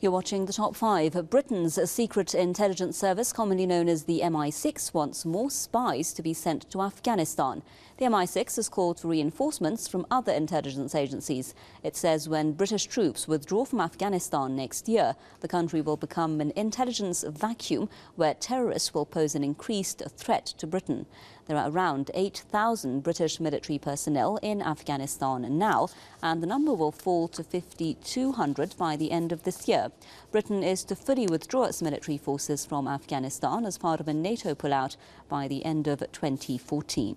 You're watching the Top 5. Britain's secret intelligence service, commonly known as the MI6, wants more spies to be sent to Afghanistan. The MI6 has called for reinforcements from other intelligence agencies. It says when British troops withdraw from Afghanistan next year, the country will become an intelligence vacuum where terrorists will pose an increased threat to Britain. There are around 8,000 British military personnel in Afghanistan now, and the number will fall to 5,200 by the end of this year. Britain is to fully withdraw its military forces from Afghanistan as part of a NATO pullout by the end of 2014.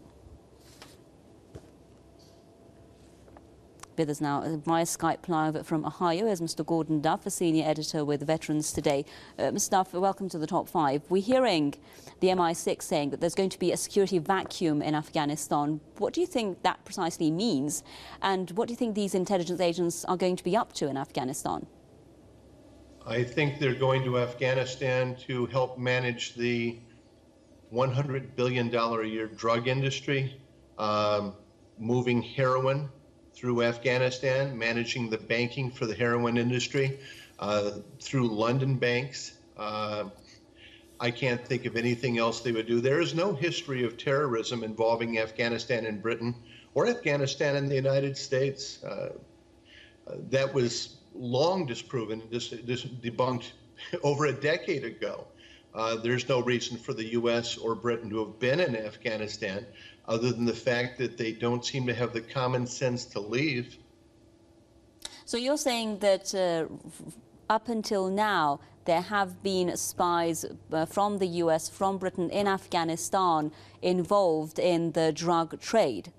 With us now via Skype live from Ohio is Mr. Gordon Duff, a senior editor with Veterans Today. Mr. Duff, welcome to the Top 5. We're hearing the MI6 saying that there's going to be a security vacuum in Afghanistan. What do you think that precisely means? And what do you think these intelligence agents are going to be up to in Afghanistan? I think they're going to Afghanistan to help manage the $100 billion a year drug industry, moving heroin through Afghanistan, managing the banking for the heroin industry through London banks. I can't think of anything else they would do. There is no history of terrorism involving Afghanistan and Britain or Afghanistan and the United States. That was long disproven, debunked over a decade ago. There's no reason for the U.S. or Britain to have been in Afghanistan other than the fact that they don't seem to have the common sense to leave. So you're saying that up until now, there have been spies from the U.S., from Britain in Afghanistan involved in the drug trade?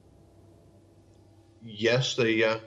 Yes, the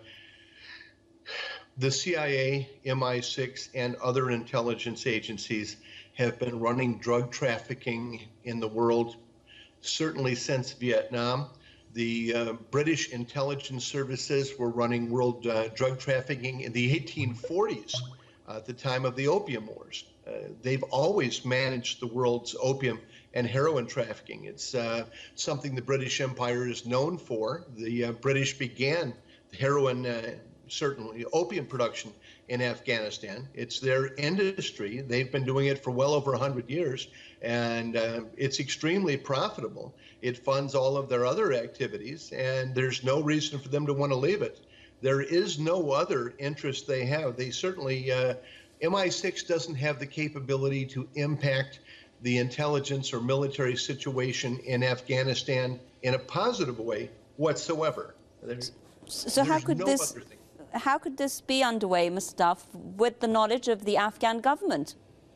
CIA, MI6, and other intelligence agencies have been running drug trafficking in the world certainly since Vietnam. The British intelligence services were running world drug trafficking in the 1840s at the time of the Opium Wars. They've always managed the world's opium and heroin trafficking. It's something the British Empire is known for. The British began the heroin, certainly opium production in Afghanistan. It's their industry. They've been doing it for well over 100 years, and it's extremely profitable. It funds all of their other activities, and there's no reason for them to want to leave it. There is no other interest they have. They certainly, MI6 doesn't have the capability to impact the intelligence or military situation in Afghanistan in a positive way whatsoever. So how could this be underway, Mr. Duff, with the knowledge of the Afghan government?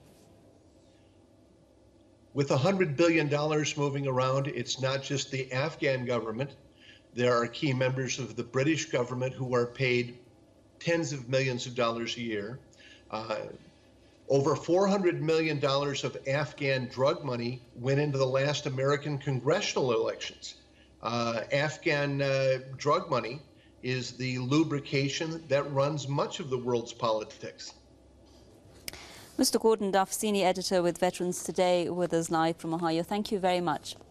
With $100 billion moving around, it's not just the Afghan government. There are key members of the British government who are paid tens of millions of dollars a year. Over $400 million of Afghan drug money went into the last American congressional elections. Afghan drug money is the lubrication that runs much of the world's politics. Mr. Gordon Duff, senior editor with Veterans Today, with us live from Ohio. Thank you very much.